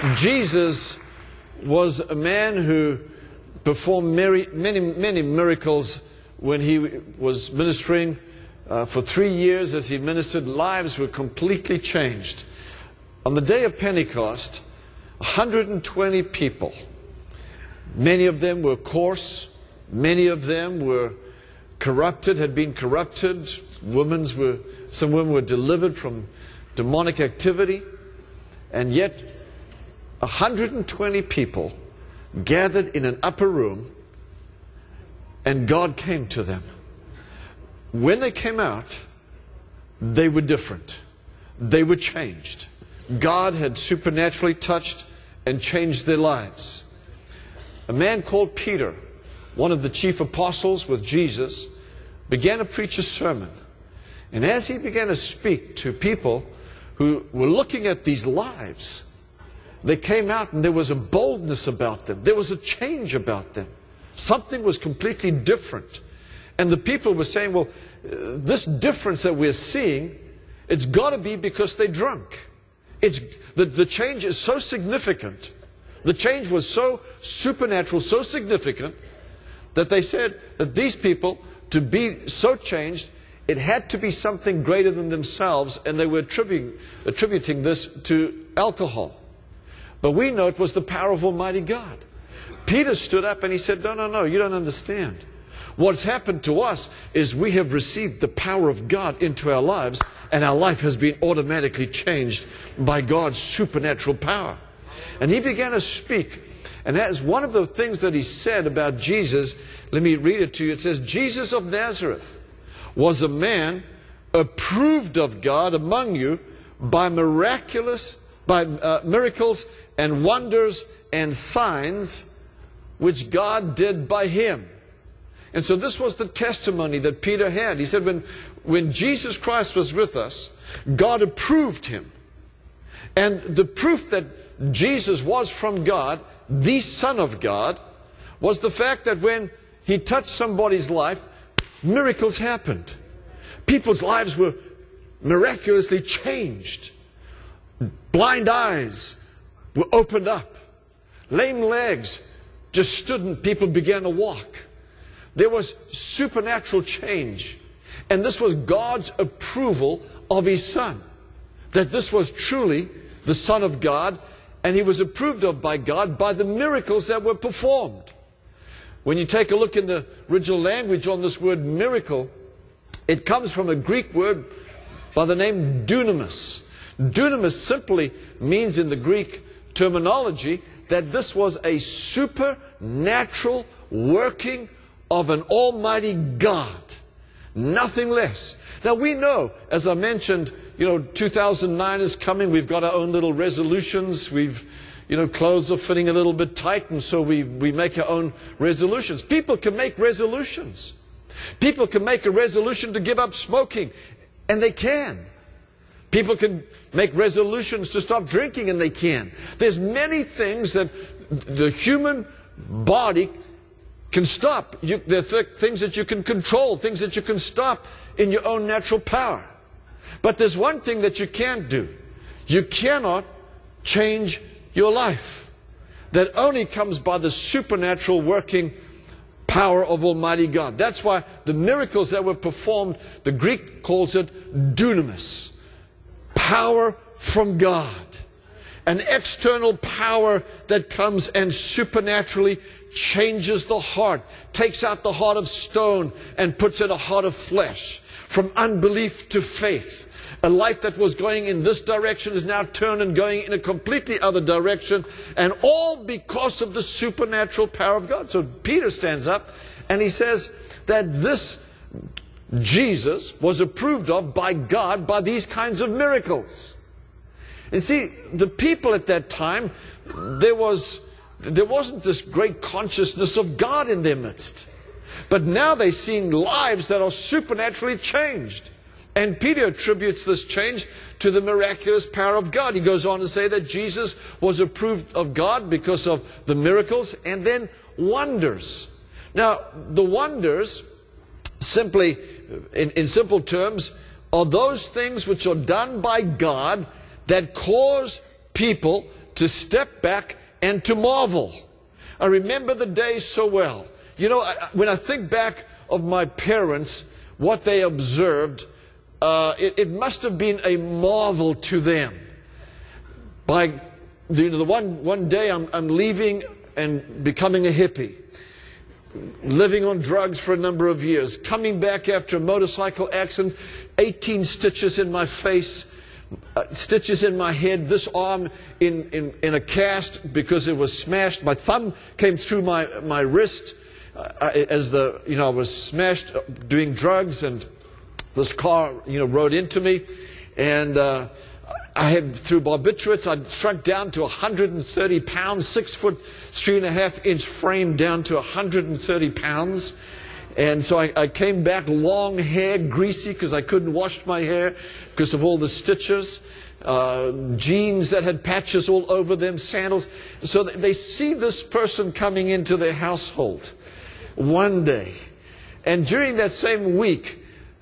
Jesus was a man who performed many miracles when he was ministering. For 3 years as he ministered, lives were completely changed. On the day of Pentecost, 120 people, many of them were coarse, many of them were corrupted, had been corrupted. Some women were delivered from demonic activity, and yet 120 people gathered in an upper room, and God came to them. When they came out, they were different. They were changed. God had supernaturally touched and changed their lives. A man called Peter, one of the chief apostles with Jesus, began to preach a sermon. And as he began to speak to people who were looking at these lives, they came out and there was a boldness about them. There was a change about them. Something was completely different. And the people were saying, well, this difference that we're seeing, it's got to be because they're drunk. The change is so significant. The change was so supernatural, so significant, that they said that these people, to be so changed, it had to be something greater than themselves, and they were attributing this to alcohol. But we know it was the power of Almighty God. Peter stood up and he said, no, you don't understand. What's happened to us is we have received the power of God into our lives, and our life has been automatically changed by God's supernatural power. And he began to speak. And as one of the things that he said about Jesus, let me read it to you. It says, Jesus of Nazareth was a man approved of God among you by miracles and wonders and signs which God did by him. And so this was the testimony that Peter had. He said when Jesus Christ was with us, God approved him. And the proof that Jesus was from God, the Son of God, was the fact that when he touched somebody's life, miracles happened. People's lives were miraculously changed. Blind eyes were opened up. Lame legs just stood and people began to walk. There was supernatural change. And this was God's approval of his Son. That this was truly the Son of God, and he was approved of by God by the miracles that were performed. When you take a look in the original language on this word miracle, it comes from a Greek word by the name dunamis. Dunamis simply means in the Greek terminology that this was a supernatural working of an almighty God. Nothing less. Now we know, as I mentioned, 2009 is coming. We've got our own little resolutions. Clothes are fitting a little bit tight, and so we make our own resolutions. People can make resolutions. People can make a resolution to give up smoking, and they can. People can make resolutions to stop drinking, and they can. There's many things that the human body can stop. There are things that you can control, things that you can stop in your own natural power. But there's one thing that you can't do. You cannot change your life. That only comes by the supernatural working power of Almighty God. That's why the miracles that were performed, the Greek calls it dunamis. Power from God. An external power that comes and supernaturally changes the heart, takes out the heart of stone and puts in a heart of flesh. From unbelief to faith. A life that was going in this direction is now turned and going in a completely other direction. And all because of the supernatural power of God. So Peter stands up and he says that this Jesus was approved of by God by these kinds of miracles. And see, the people at that time, there wasn't this great consciousness of God in their midst. But now they're seeing lives that are supernaturally changed. And Peter attributes this change to the miraculous power of God. He goes on to say that Jesus was approved of God because of the miracles and then wonders. Now, the wonders, simply, in simple terms, are those things which are done by God that cause people to step back and to marvel. I remember the days so well. You know, when I think back of my parents, what they observed, it must have been a marvel to them. The one day I'm leaving and becoming a hippie, living on drugs for a number of years, coming back after a motorcycle accident, 18 stitches in my face, stitches in my head, this arm in a cast because it was smashed. My thumb came through my wrist I was smashed doing drugs, and this car, rode into me, and I had, through barbiturates, I'd shrunk down to 130 pounds, 6 foot, 3.5 inch frame down to 130 pounds. And so I came back, long hair, greasy because I couldn't wash my hair because of all the stitches, jeans that had patches all over them, sandals. So they see this person coming into their household one day. And during that same week,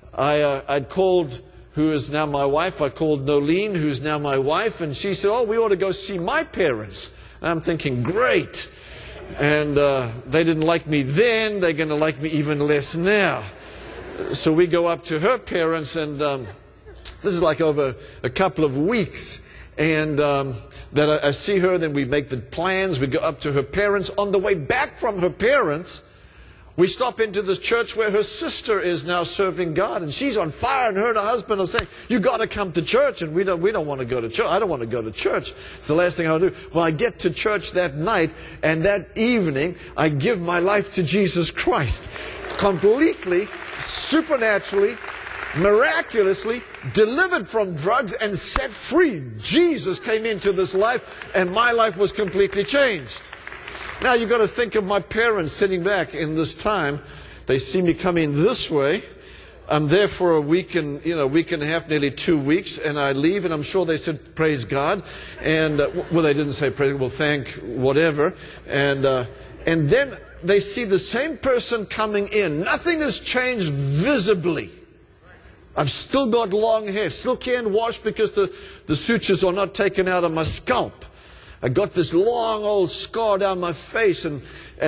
I'd called, who is now my wife, I called Nolene, who's now my wife, and she said, "Oh, we ought to go see my parents." And I'm thinking, great. And they didn't like me then, they're going to like me even less now. So we go up to her parents, and this is like over a couple of weeks. And that I see her, then we make the plans, we go up to her parents. On the way back from her parents, we stop into this church where her sister is now serving God, and she's on fire, and her and her husband are saying, "You got to come to church," and we don't want to go to church. I don't want to go to church. It's the last thing I'll do. Well, I get to church that night, and that evening, I give my life to Jesus Christ. Completely, supernaturally, miraculously delivered from drugs and set free. Jesus came into this life, and my life was completely changed. Now you've got to think of my parents sitting back in this time. They see me coming this way. I'm there for a week and week and a half, nearly 2 weeks, and I leave, and I'm sure they said, "Praise God," and well, they didn't say praise, well, thank whatever, and then they see the same person coming in. Nothing has changed visibly. I've still got long hair, still can't wash because the sutures are not taken out of my scalp. I got this long old scar down my face, and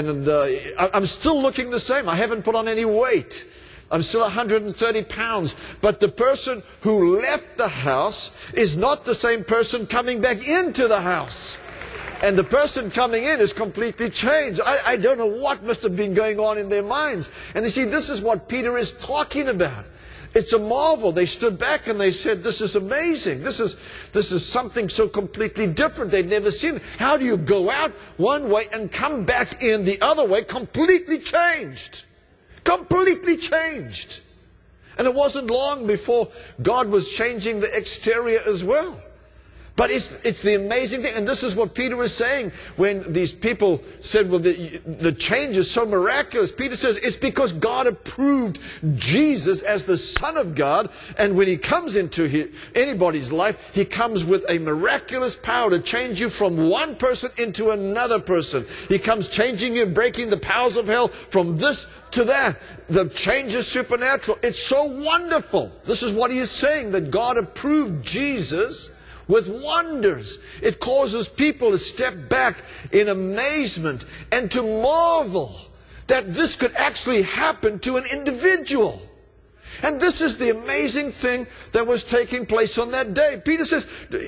I'm still looking the same. I haven't put on any weight. I'm still 130 pounds. But the person who left the house is not the same person coming back into the house. And the person coming in is completely changed. I don't know what must have been going on in their minds. And you see, this is what Peter is talking about. It's a marvel. They stood back and they said, "This is amazing. This is something so completely different. They'd never seen it. How do you go out one way and come back in the other way completely changed?" Completely changed. And it wasn't long before God was changing the exterior as well. But it's the amazing thing, and this is what Peter was saying when these people said, well, the change is so miraculous. Peter says it's because God approved Jesus as the Son of God, and when He comes into anybody's life, He comes with a miraculous power to change you from one person into another person. He comes changing you, breaking the powers of hell from this to that. The change is supernatural. It's so wonderful. This is what he is saying, that God approved Jesus with wonders. It causes people to step back in amazement and to marvel that this could actually happen to an individual. And this is the amazing thing that was taking place on that day. Peter says,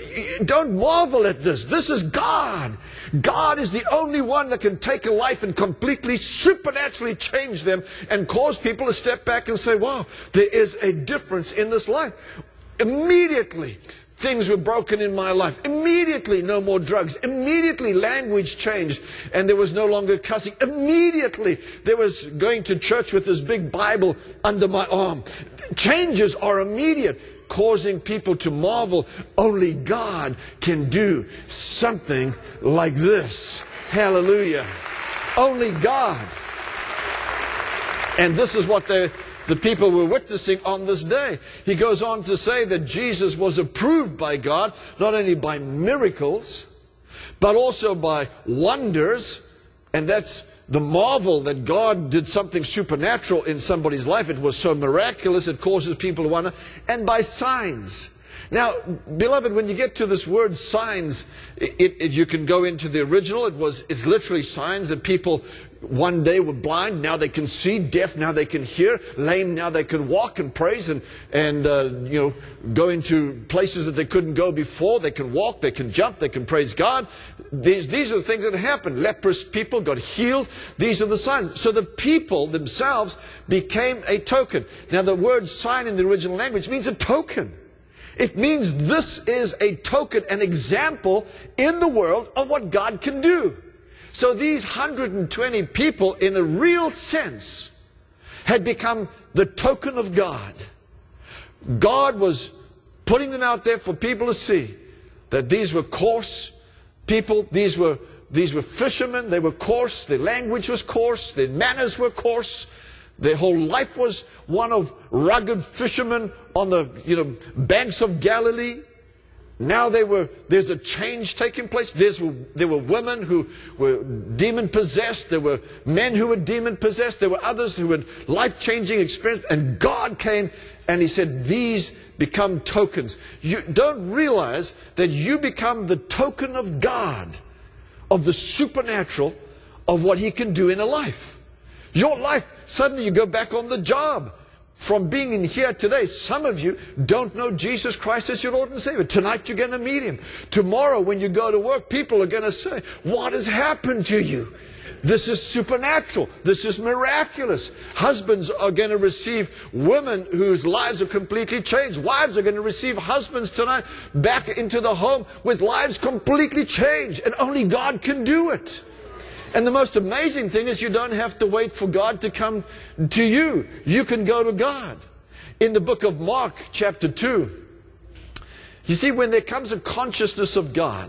don't marvel at this. This is God. God is the only one that can take a life and completely, supernaturally change them and cause people to step back and say, wow, there is a difference in this life. Immediately, things were broken in my life. Immediately, no more drugs. Immediately, language changed and there was no longer cussing. Immediately, there was going to church with this big Bible under my arm. Changes are immediate, causing people to marvel. Only God can do something like this. Hallelujah. Only God. And this is what the people were witnessing on this day. He goes on to say that Jesus was approved by God, not only by miracles, but also by wonders. And that's the marvel that God did something supernatural in somebody's life. It was so miraculous, it causes people to wonder. And by signs. Now, beloved, when you get to this word signs, you can go into the original. It's literally signs that people one day were blind, now they can see, deaf, now they can hear, lame, now they can walk and praise and go into places that they couldn't go before. They can walk, they can jump, they can praise God. These are the things that happened. Leprous people got healed. These are the signs. So the people themselves became a token. Now, the word sign in the original language means a token. It means this is a token, an example in the world of what God can do. So these 120 people, in a real sense, had become the token of God. God was putting them out there for people to see that these were coarse people, these were fishermen, they were coarse, their language was coarse, their manners were coarse. Their whole life was one of rugged fishermen on the banks of Galilee. Now there's a change taking place. There were women who were demon-possessed. There were men who were demon-possessed. There were others who had life-changing experience. And God came and He said, these become tokens. You don't realize that you become the token of God, of the supernatural, of what He can do in a life. Your life, suddenly you go back on the job. From being in here today, some of you don't know Jesus Christ as your Lord and Savior. Tonight you're going to meet Him. Tomorrow when you go to work, people are going to say, what has happened to you? This is supernatural. This is miraculous. Husbands are going to receive women whose lives are completely changed. Wives are going to receive husbands tonight back into the home with lives completely changed. And only God can do it. And the most amazing thing is you don't have to wait for God to come to you. You can go to God. In the book of Mark, chapter 2, you see, when there comes a consciousness of God,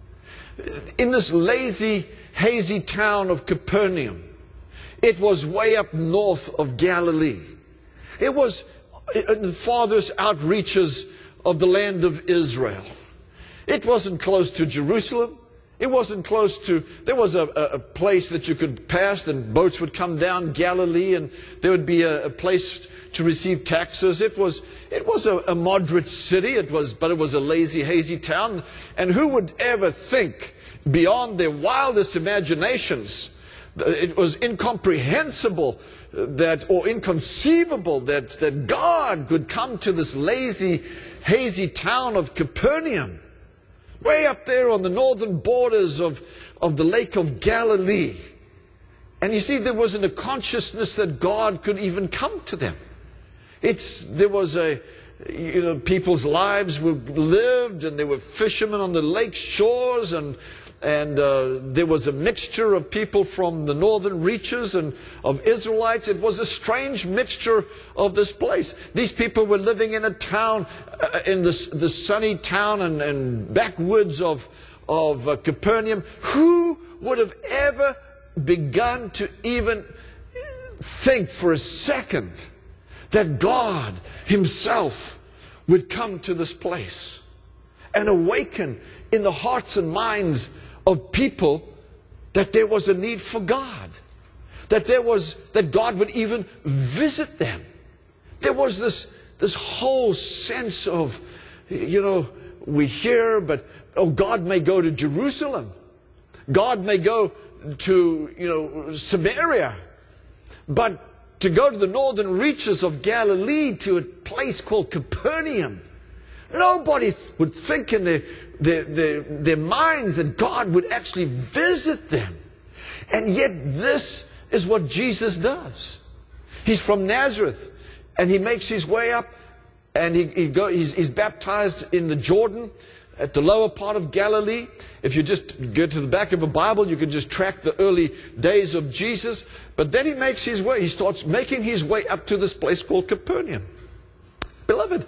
in this lazy, hazy town of Capernaum, it was way up north of Galilee. It was in the farthest outreaches of the land of Israel. It wasn't close to Jerusalem. It wasn't close to, there was a place that you could pass, and boats would come down Galilee, and there would be a place to receive taxes. It was a moderate city, but it was a lazy, hazy town. And who would ever think, beyond their wildest imaginations, it was incomprehensible or inconceivable that God could come to this lazy, hazy town of Capernaum, way up there on the northern borders of the Lake of Galilee. And you see, there wasn't a consciousness that God could even come to them. There was people's lives were lived, and there were fishermen on the lake shores, and there was a mixture of people from the northern reaches and of Israelites. It was a strange mixture of this place. These people were living in a town, in the sunny town and backwoods of Capernaum. Who would have ever begun to even think for a second that God Himself would come to this place and awaken in the hearts and minds of people that there was a need for God, that God would even visit them. There was this whole sense of, we hear, but God may go to Jerusalem, God may go to Samaria, but to go to the northern reaches of Galilee, to a place called Capernaum, nobody would think in their minds that God would actually visit them. And yet this is what Jesus does. He's from Nazareth, and He makes His way up, and he's baptized in the Jordan at the lower part of Galilee. If you just go to the back of a Bible, you can just track the early days of Jesus. But then He makes His way. He starts making His way up to this place called Capernaum. Beloved,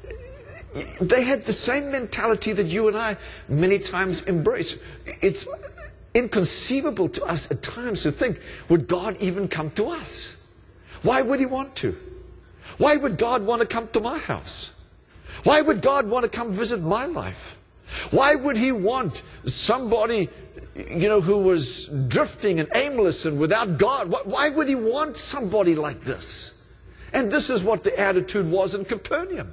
they had the same mentality that you and I many times embrace. It's inconceivable to us at times to think, would God even come to us? Why would He want to? Why would God want to come to my house? Why would God want to come visit my life? Why would He want somebody, who was drifting and aimless and without God? Why would He want somebody like this? And this is what the attitude was in Capernaum.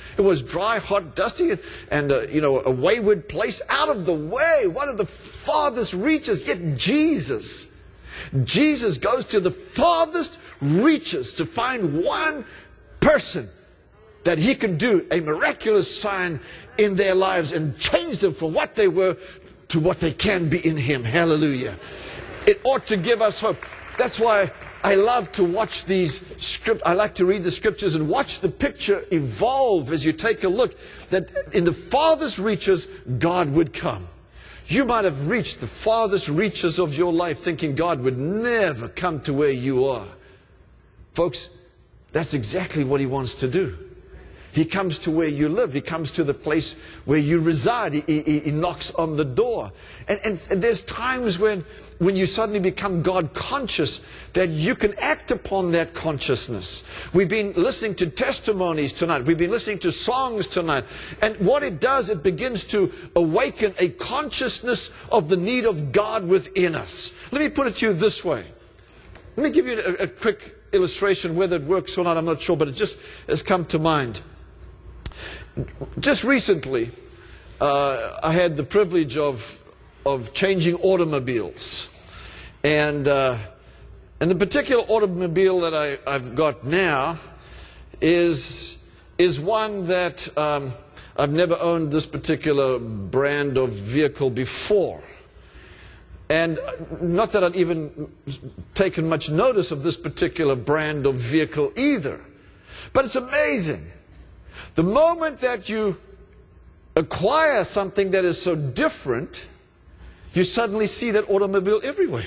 It was dry, hot, dusty, and a wayward place, out of the way, one of the farthest reaches. Yet Jesus goes to the farthest reaches to find one person that he can do a miraculous sign in their lives and change them from what they were to what they can be in him. Hallelujah. It ought to give us hope. That's why I love to watch these scriptures. I like to read the scriptures and watch the picture evolve as you take a look, that in the farthest reaches, God would come. You might have reached the farthest reaches of your life thinking God would never come to where you are. Folks, that's exactly what he wants to do. He comes to where you live. He comes to the place where you reside. He knocks on the door. And there's times when you suddenly become God conscious that you can act upon that consciousness. We've been listening to testimonies tonight. We've been listening to songs tonight. And what it does, it begins to awaken a consciousness of the need of God within us. Let me put it to you this way. Let me give you a quick illustration. Whether it works or not, I'm not sure, but it just has come to mind. Just recently, I had the privilege of changing automobiles. And the particular automobile that I've got now is one that I've never owned this particular brand of vehicle before. And not that I'd even taken much notice of this particular brand of vehicle either. But it's amazing. The moment that you acquire something that is so different, you suddenly see that automobile everywhere.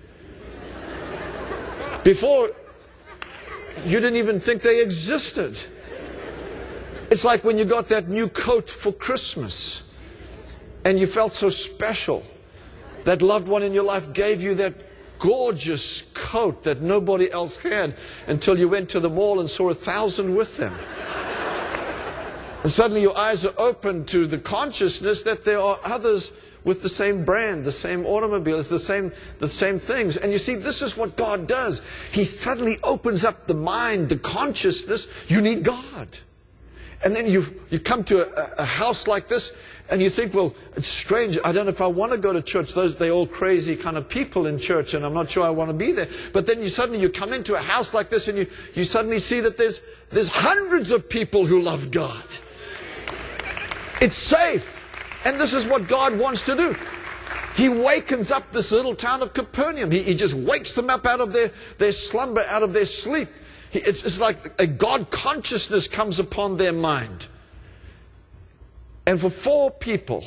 Before, you didn't even think they existed. It's like when you got that new coat for Christmas and you felt so special. That loved one in your life gave you that gorgeous coat that nobody else had until you went to the mall and saw 1,000 with them. And suddenly your eyes are open to the consciousness that there are others with the same brand, the same automobile, it's the same things. And you see, this is what God does. He suddenly opens up the mind, the consciousness. You need God. And then you come to a house like this, and you think, well, it's strange. I don't know if I want to go to church. They're all crazy kind of people in church, and I'm not sure I want to be there. But then you come into a house like this, and you suddenly see that there's hundreds of people who love God. It's safe. And this is what God wants to do. He wakens up this little town of Capernaum. He just wakes them up out of their slumber, out of their sleep. It's like a God consciousness comes upon their mind. And for 4 people,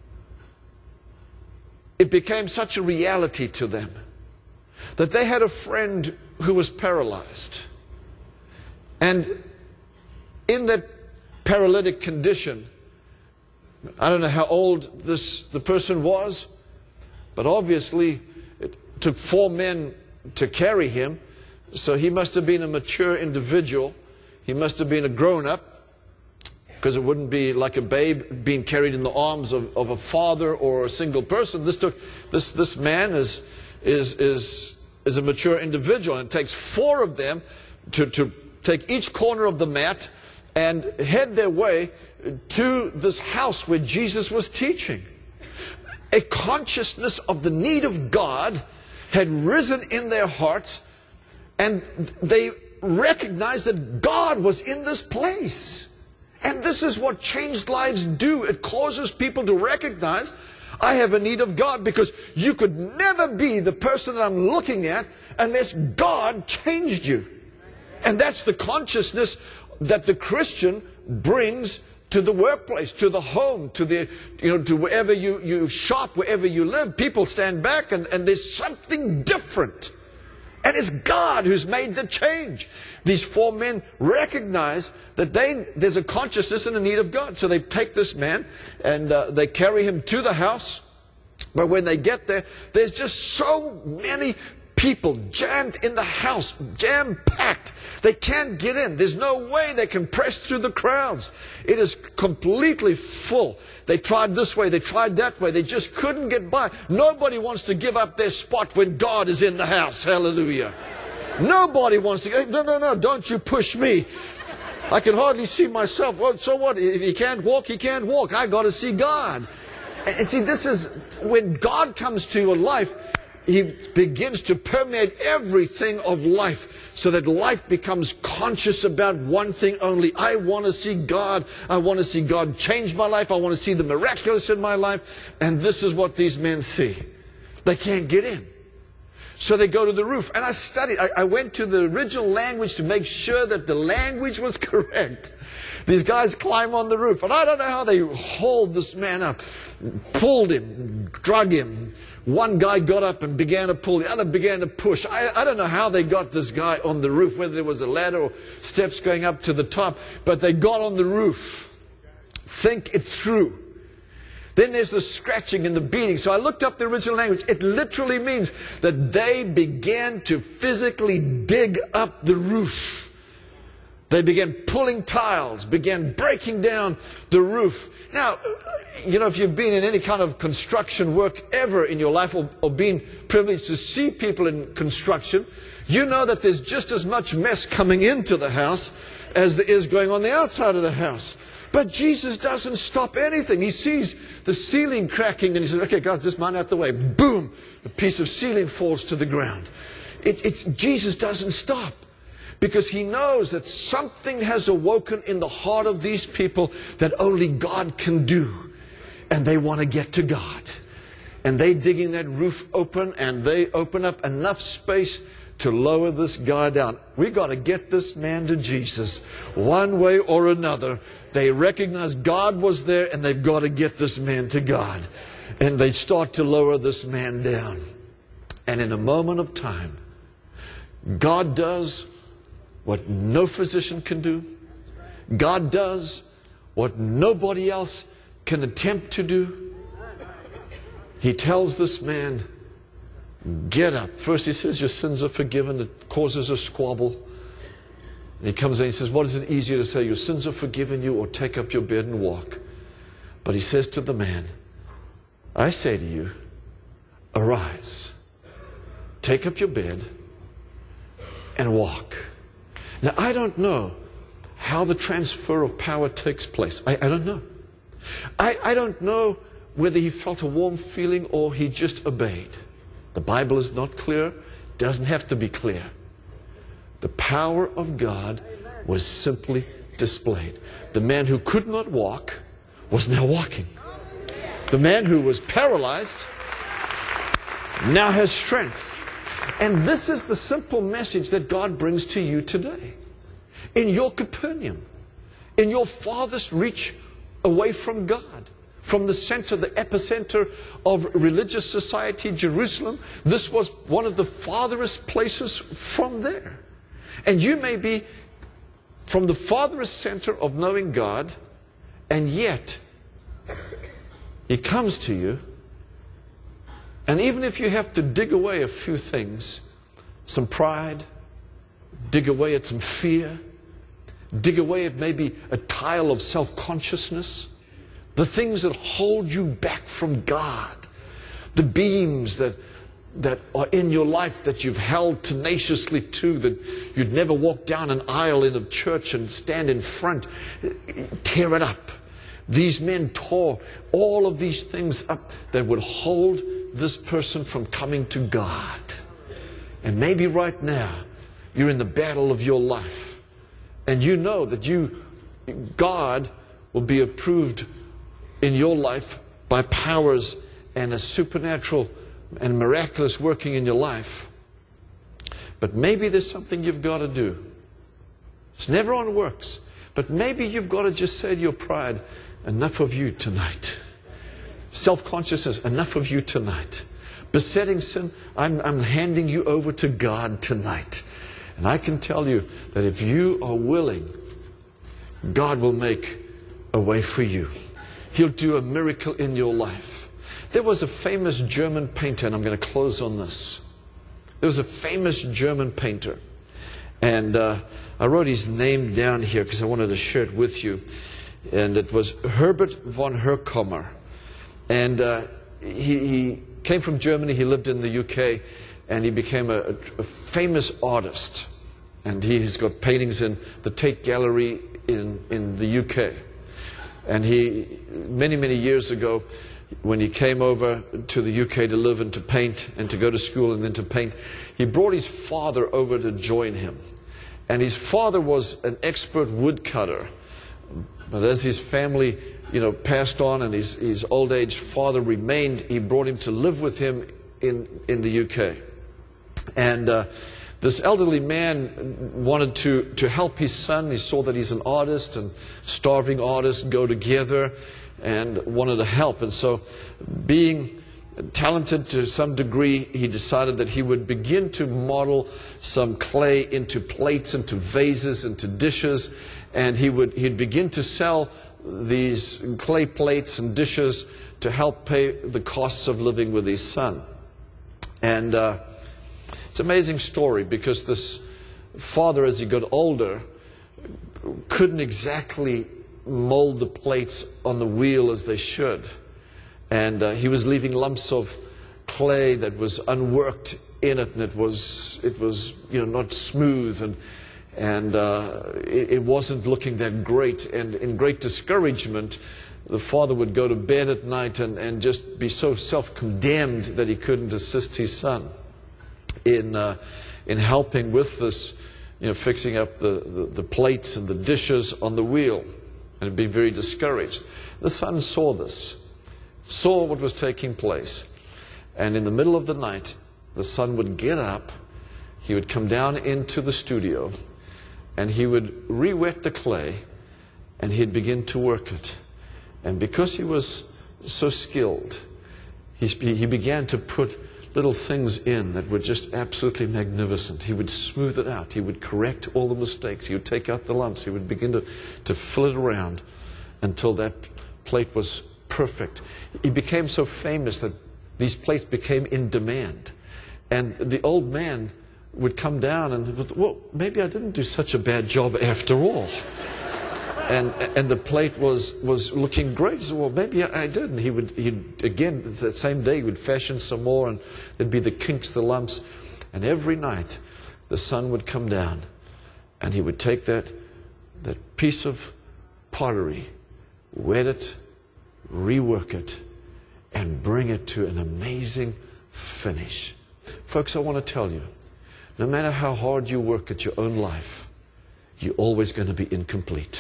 it became such a reality to them that they had a friend who was paralyzed. And in that paralytic condition, I don't know how old the person was, but obviously it took 4 men to carry him. So he must have been a mature individual. He must have been a grown-up, because it wouldn't be like a babe being carried in the arms of a father or a single person. This man is a mature individual, and it takes 4 of them to take each corner of the mat and head their way to this house where Jesus was teaching. A consciousness of the need of God had risen in their hearts, and they recognized that God was in this place. And this is what changed lives do. It causes people to recognize, I have a need of God, because you could never be the person that I'm looking at unless God changed you. And that's the consciousness that the Christian brings to the workplace, to the home, to wherever you shop, wherever you live. People stand back and there's something different. And it's God who's made the change. These 4 men recognize that there's a consciousness and a need of God. So they take this man and they carry him to the house. But when they get there, there's just so many people jammed in the house, jam-packed. They can't get in. There's no way they can press through the crowds. It is completely full. They tried this way, they tried that way. They just couldn't get by. Nobody wants to give up their spot when God is in the house. Hallelujah. Nobody wants to go, no, don't you push me. I can hardly see myself. Well, so what? If he can't walk, he can't walk. I got to see God. And see, this is when God comes to your life, He begins to permeate everything of life so that life becomes conscious about one thing only. I want to see God. I want to see God change my life. I want to see the miraculous in my life. And this is what these men see. They can't get in. So they go to the roof. And I studied. I went to the original language to make sure that the language was correct. These guys climb on the roof. And I don't know how they hauled this man up, pulled him, drug him. One guy got up and began to pull. The other began to push. I don't know how they got this guy on the roof, whether there was a ladder or steps going up to the top. But they got on the roof. Think it through. Then there's the scratching and the beating. So I looked up the original language. It literally means that they began to physically dig up the roof. They began pulling tiles, began breaking down the roof. Now, you know, if you've been in any kind of construction work ever in your life or been privileged to see people in construction, you know that there's just as much mess coming into the house as there is going on the outside of the house. But Jesus doesn't stop anything. He sees the ceiling cracking and he says, okay, guys, just mind out the way. Boom! A piece of ceiling falls to the ground. Jesus doesn't stop. Because he knows that something has awoken in the heart of these people that only God can do. And they want to get to God. And they digging that roof open, and they open up enough space to lower this guy down. We got to get this man to Jesus one way or another. They recognize God was there, and they've got to get this man to God. And they start to lower this man down. And in a moment of time, God does what no physician can do. God does what nobody else can attempt to do. He tells this man, get up. First he says, your sins are forgiven. It causes a squabble. And he comes in and he says, what is it easier to say, your sins are forgiven you, or take up your bed and walk? But he says to the man, I say to you, arise, take up your bed and walk. Now, I don't know how the transfer of power takes place. I don't know. I don't know whether he felt a warm feeling or he just obeyed. The Bible is not clear. Doesn't have to be clear. The power of God was simply displayed. The man who could not walk was now walking. The man who was paralyzed now has strength. And this is the simple message that God brings to you today. In your Capernaum, in your farthest reach away from God, from the center, the epicenter of religious society, Jerusalem, this was one of the farthest places from there. And you may be from the farthest center of knowing God, and yet He comes to you. And even if you have to dig away a few things, some pride, dig away at some fear, dig away at maybe a tile of self-consciousness, the things that hold you back from God, the beams that are in your life that you've held tenaciously to, that you'd never walk down an aisle in a church and stand in front, tear it up. These men tore all of these things up that would hold this person from coming to God. And maybe right now you're in the battle of your life, and you know that God will be approved in your life by powers and a supernatural and miraculous working in your life. But maybe there's something you've got to do. It's never on works, but maybe you've got to just say to your pride, enough of you tonight. Self-consciousness, enough of you tonight. Besetting sin, I'm handing you over to God tonight. And I can tell you that if you are willing, God will make a way for you. He'll do a miracle in your life. There was a famous German painter, and I'm going to close on this. There was a famous German painter. And I wrote his name down here because I wanted to share it with you. And it was Herbert von Herkomer. And he came from Germany. He lived in the UK. And he became a famous artist. And he has got paintings in the Tate Gallery in the UK. And he, many years ago, when he came over to the UK to live and to paint and to go to school and then to paint, he brought his father over to join him. And his father was an expert woodcutter. But as his family, passed on and his old age father remained, he brought him to live with him in the UK. And this elderly man wanted to help his son. He saw that he's an artist, and starving artists go together, and wanted to help. And so, being talented to some degree, he decided that he would begin to model some clay into plates, into vases, into dishes, and he'd begin to sell these clay plates and dishes to help pay the costs of living with his son. And it's an amazing story, because this father, as he got older, couldn't exactly mold the plates on the wheel as they should. And he was leaving lumps of clay that was unworked in it, and it was not smooth, and it wasn't looking that great. And in great discouragement, the father would go to bed at night and just be so self-condemned that he couldn't assist his son in helping with this, fixing up the plates and the dishes on the wheel, and had been very discouraged. The son saw this, saw what was taking place, and in the middle of the night, the son would get up, he would come down into the studio, and he would re-wet the clay, and he'd begin to work it. And because he was so skilled, he began to put little things in that were just absolutely magnificent. He would smooth it out. He would correct all the mistakes. He would take out the lumps. He would begin to fill it around until that plate was perfect. He became so famous that these plates became in demand. And the old man would come down and, well, maybe I didn't do such a bad job after all. And the plate was looking great. So, well, maybe I did. And he'd again, that same day, he would fashion some more, and there'd be the kinks, the lumps. And every night, the son would come down, and he would take that piece of pottery, wet it, rework it, and bring it to an amazing finish. Folks, I want to tell you, no matter how hard you work at your own life, you're always going to be incomplete.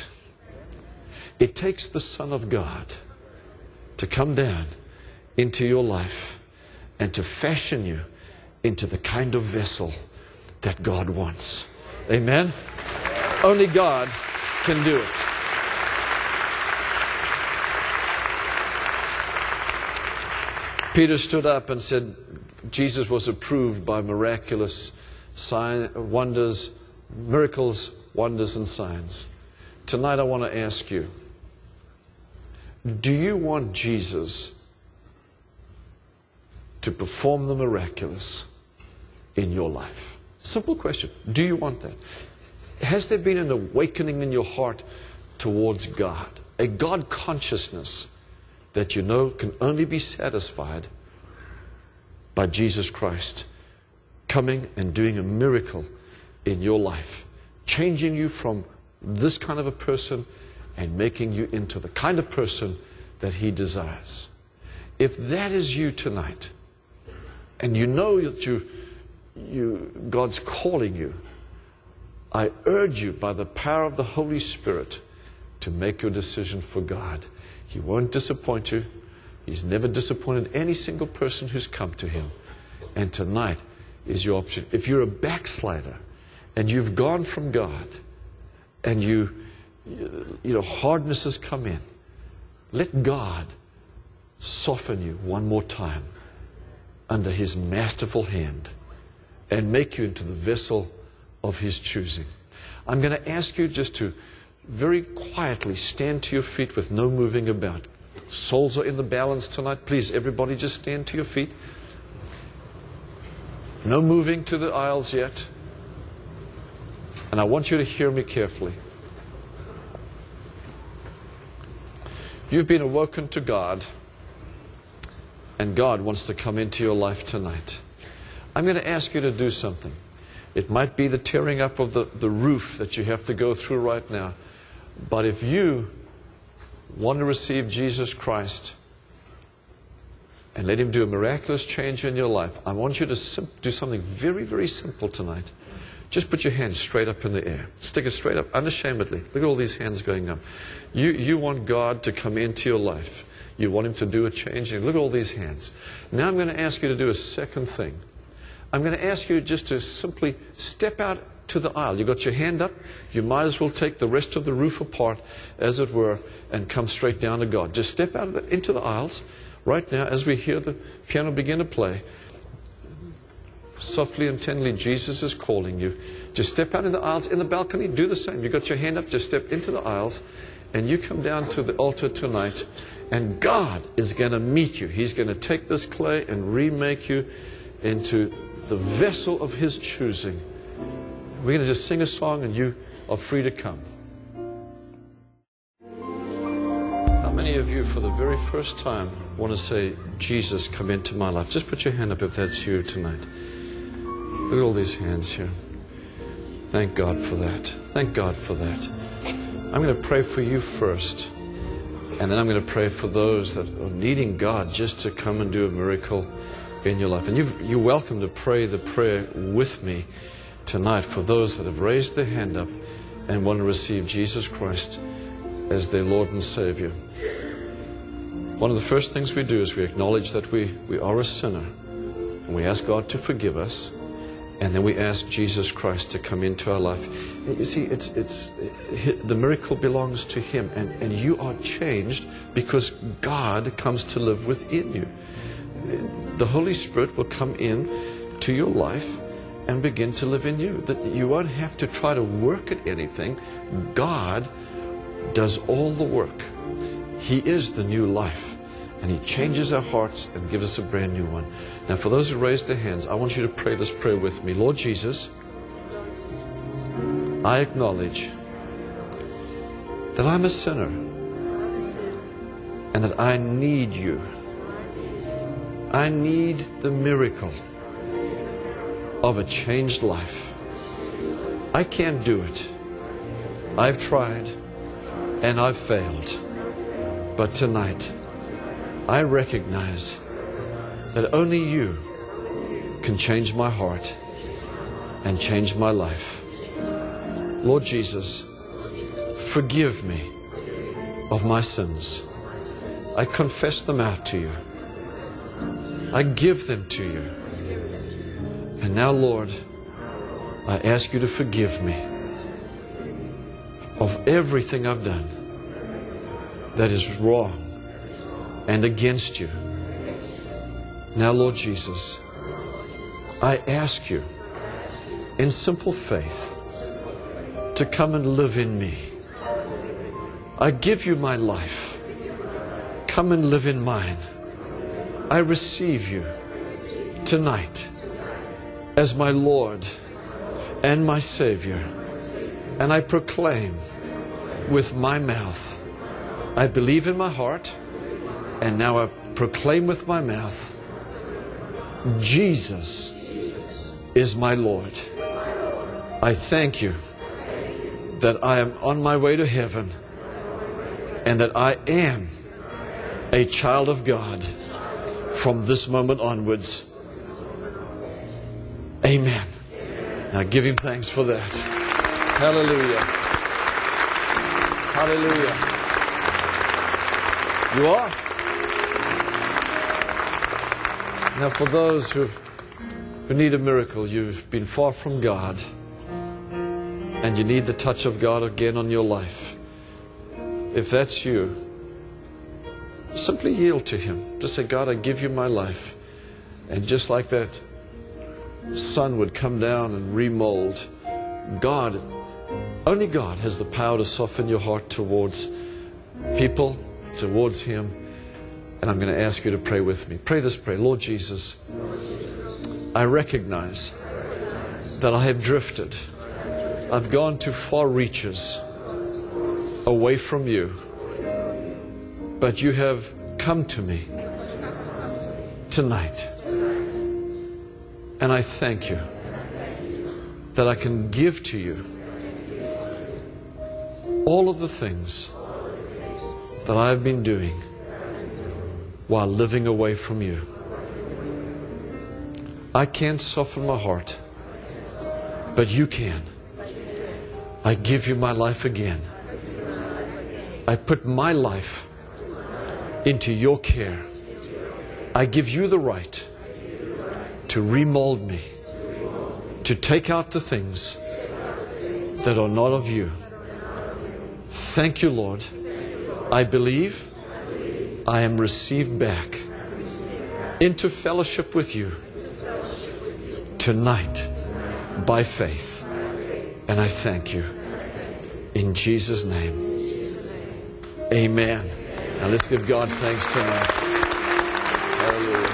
It takes the Son of God to come down into your life and to fashion you into the kind of vessel that God wants. Amen? Only God can do it. Peter stood up and said Jesus was approved by miraculous wonders, miracles, wonders, and signs. Tonight I want to ask you, do you want Jesus to perform the miraculous in your life? Simple question. Do you want that? Has there been an awakening in your heart towards God? A God consciousness that you know can only be satisfied by Jesus Christ coming and doing a miracle in your life, changing you from this kind of a person and making you into the kind of person that He desires. If that is you tonight, and you know that God's calling you, I urge you by the power of the Holy Spirit to make your decision for God. He won't disappoint you. He's never disappointed any single person who's come to Him. And tonight is your option. If you're a backslider and you've gone from God and hardness has come in, let God soften you one more time under His masterful hand and make you into the vessel of His choosing. I'm going to ask you just to very quietly stand to your feet with no moving about. Souls are in the balance tonight. Please, everybody just stand to your feet. No moving to the aisles yet. And I want you to hear me carefully. You've been awoken to God, and God wants to come into your life tonight. I'm going to ask you to do something. It might be the tearing up of the roof that you have to go through right now. But if you want to receive Jesus Christ and let Him do a miraculous change in your life, I want you to do something very, very simple tonight. Just put your hand straight up in the air. Stick it straight up, unashamedly. Look at all these hands going up. You want God to come into your life. You want Him to do a change. Look at all these hands. Now I'm going to ask you to do a second thing. I'm going to ask you just to simply step out to the aisle. You've got your hand up. You might as well take the rest of the roof apart, as it were, and come straight down to God. Just step out into the aisles right now as we hear the piano begin to play. Softly and tenderly, Jesus is calling you. Just step out in the aisles. In the balcony, do the same. You've got your hand up. Just step into the aisles, and you come down to the altar tonight, and God is going to meet you. He's going to take this clay and remake you into the vessel of His choosing. We're going to just sing a song, and you are free to come. How many of you, for the very first time, want to say, Jesus, come into my life? Just put your hand up if that's you tonight. Look at all these hands here. Thank God for that. Thank God for that. I'm going to pray for you first, and then I'm going to pray for those that are needing God just to come and do a miracle in your life. And you're welcome to pray the prayer with me tonight for those that have raised their hand up and want to receive Jesus Christ as their Lord and Savior. One of the first things we do is we acknowledge that we are a sinner, and we ask God to forgive us. And then we ask Jesus Christ to come into our life. You see, the miracle belongs to Him. And you are changed because God comes to live within you. The Holy Spirit will come in to your life and begin to live in you. That you won't have to try to work at anything. God does all the work. He is the new life. And He changes our hearts and gives us a brand new one. Now, for those who raised their hands, I want you to pray this prayer with me. Lord Jesus, I acknowledge that I'm a sinner and that I need You. I need the miracle of a changed life. I can't do it. I've tried and I've failed. But tonight, I recognize that only You can change my heart and change my life. Lord Jesus, forgive me of my sins. I confess them out to You. I give them to You. And now, Lord, I ask You to forgive me of everything I've done that is wrong and against You. Now, Lord Jesus, I ask You in simple faith to come and live in me. I give You my life. Come and live in mine. I receive You tonight as my Lord and my Savior. And I proclaim with my mouth, I believe in my heart, and now I proclaim with my mouth, Jesus is my Lord. I thank You that I am on my way to heaven and that I am a child of God from this moment onwards. Amen. Now give Him thanks for that. Hallelujah. Hallelujah. You are? Now for those who need a miracle, you've been far from God and you need the touch of God again on your life. If that's you, simply yield to Him. Just say, God, I give You my life. And just like that sun would come down and remold, God, only God has the power to soften your heart towards people, towards Him. And I'm going to ask you to pray with me. Pray this prayer. Lord Jesus, I recognize that I have drifted. I've gone to far reaches away from You. But You have come to me tonight. And I thank You that I can give to You all of the things that I've been doing while living away from you. I can't soften my heart, but you can. I give you my life again. I put my life into your care. I give you the right to remold me, to take out the things that are not of you. Thank you, Lord. I believe I am received back into fellowship with you tonight by faith. And I thank you in Jesus' name. Amen. Now let's give God thanks tonight. Hallelujah.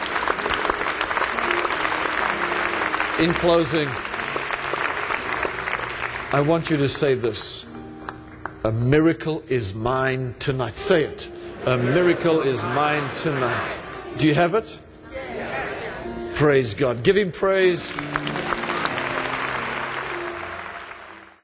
In closing, I want you to say this. A miracle is mine tonight. Say it. A miracle is mine tonight. Do you have it? Yes. Praise God. Give Him praise.